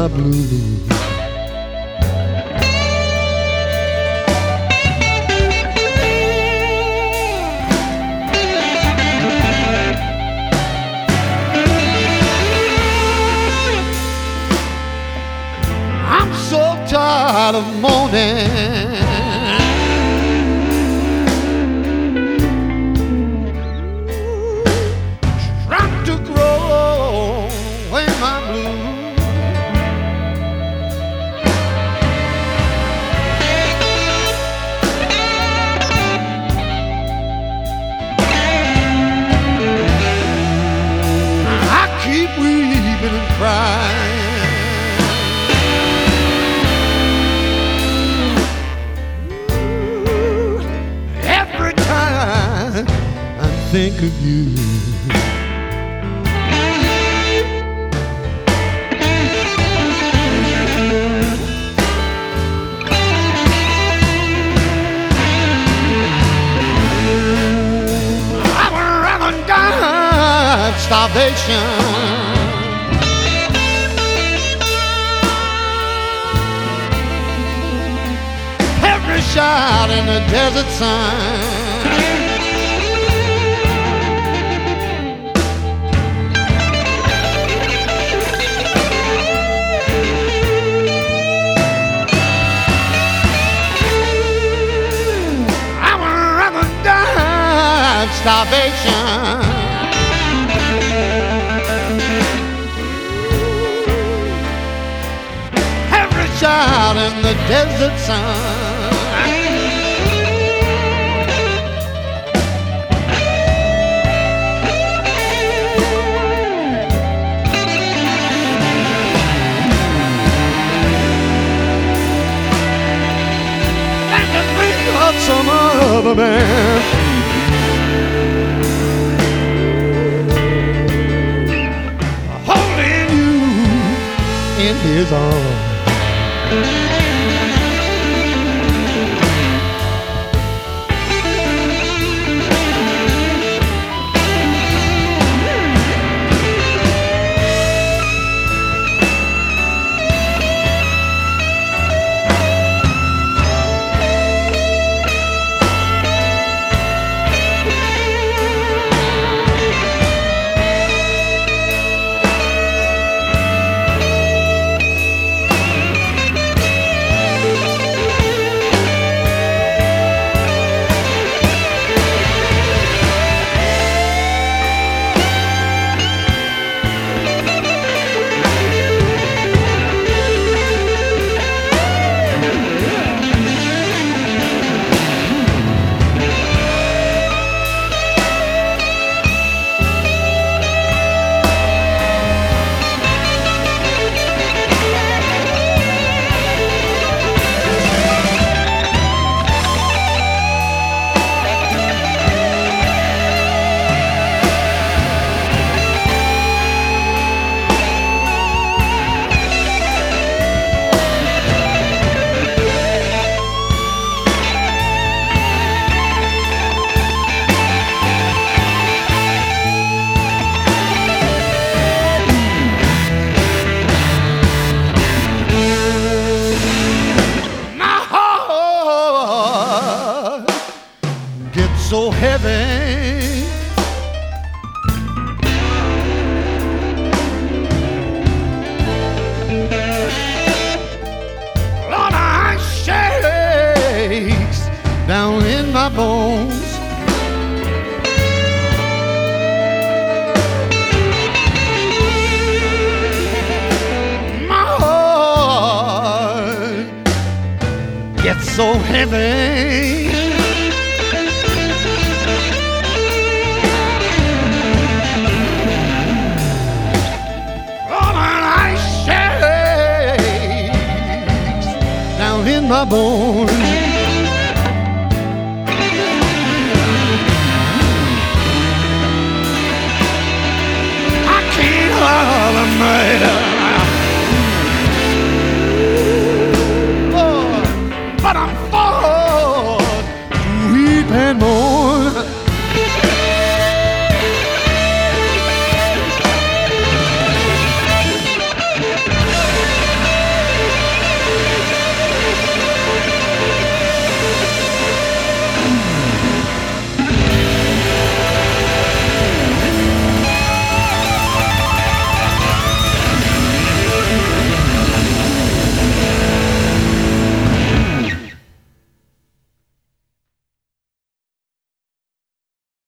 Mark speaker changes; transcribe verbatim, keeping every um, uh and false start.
Speaker 1: my blues. I'm so tired of moaning, trying to grow away my blues. I keep weeping and crying think of you. I would rather die of starvation every shot in the desert sun. Starvation every child in the desert sun. And to think of some other man in his arms. So heavy, Lord, I shakes down in my bones. My heart gets so heavy. In my bones.